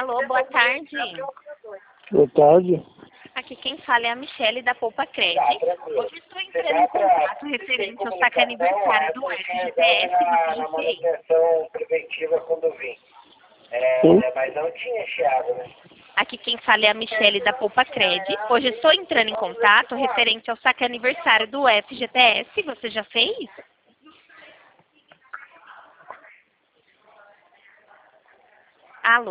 Alô, boa tarde. Boa tarde. Aqui quem fala é a Michele da Poupa Cred. Hoje estou entrando em contato referente ao saque aniversário do FGTS, você já fez? Preventiva quando vim. Mas não tinha chiado, né? Aqui quem fala é a Michele da Poupa Cred. Hoje estou entrando em contato referente ao saque aniversário do FGTS, você já fez? Alô?